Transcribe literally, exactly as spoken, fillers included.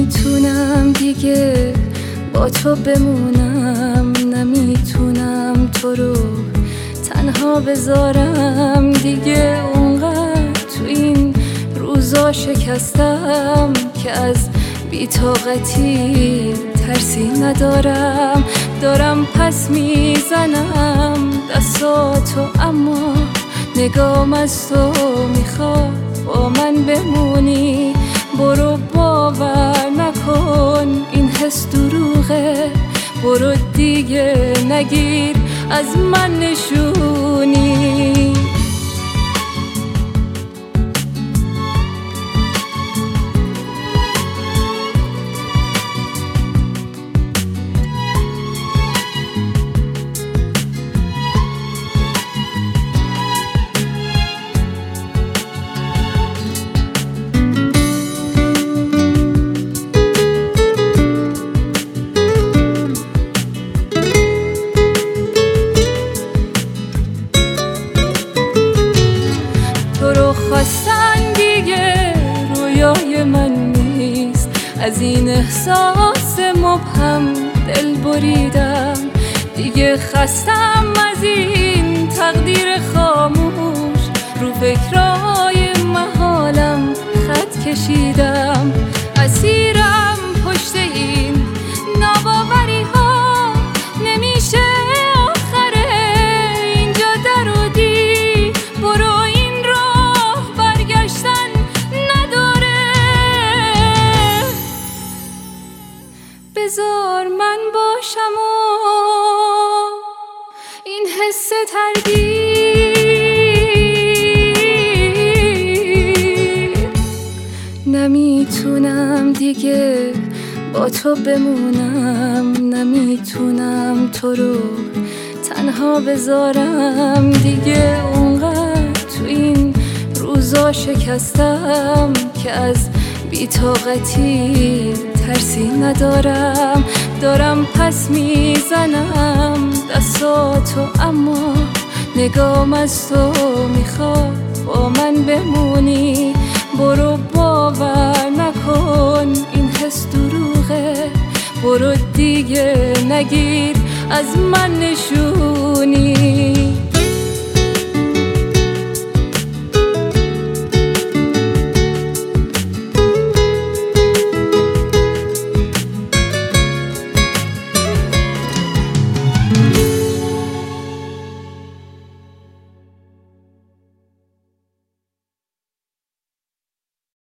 نمیتونم دیگه با تو بمونم، نمیتونم تو رو تنها بذارم دیگه. اونقدر تو این روزا شکستم که از بی‌طاقتی ترسی ندارم. دارم پس میزنم دستاتو، اما نگام از تو میخواد با من بمونی. برو باور نکن این حس دروغه، برو دیگه نگیر از من نشونی. خواستن دیگه رویای من نیست، از این احساس مبهم دل بریدم دیگه. خستم از این تقدیر خاموش، رو فکرای محالم خط کشیدم. اسیرم پشت این ناباوری ها، نمیشه آخره اینجا درودی. برو بذار من باشم و این حس تردید. نمیتونم دیگه با تو بمونم، نمیتونم تو رو تنها بذارم دیگه. اونقدر تو این روزا شکستم که از بی‌طاقتی ترسی ندارم. دارم پس میزنم دستاتو، اما نگام از تو میخواد با من بمونی. برو باور نکن این حس دروغه، برو دیگه نگیر از من نشونی.